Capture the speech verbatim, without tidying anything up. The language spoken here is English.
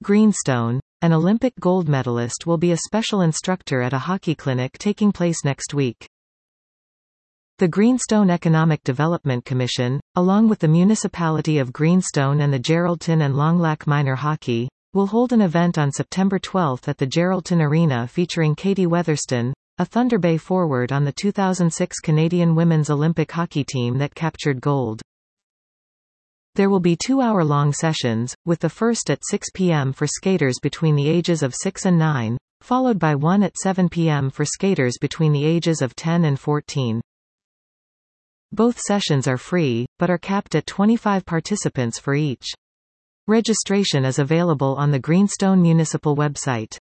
Greenstone, an Olympic gold medalist, will be a special instructor at a hockey clinic taking place next week. The Greenstone Economic Development Commission, along with the municipality of Greenstone and the Geraldton and Longlac Minor Hockey, will hold an event on September twelfth at the Geraldton Arena featuring Katie Weatherston, a Thunder Bay forward on the two thousand six Canadian women's Olympic hockey team that captured gold. There will be two-hour-long sessions, with the first at six p m for skaters between the ages of six and nine, followed by one at seven p m for skaters between the ages of ten and fourteen. Both sessions are free, but are capped at twenty-five participants for each. Registration is available on the Greenstone Municipal website.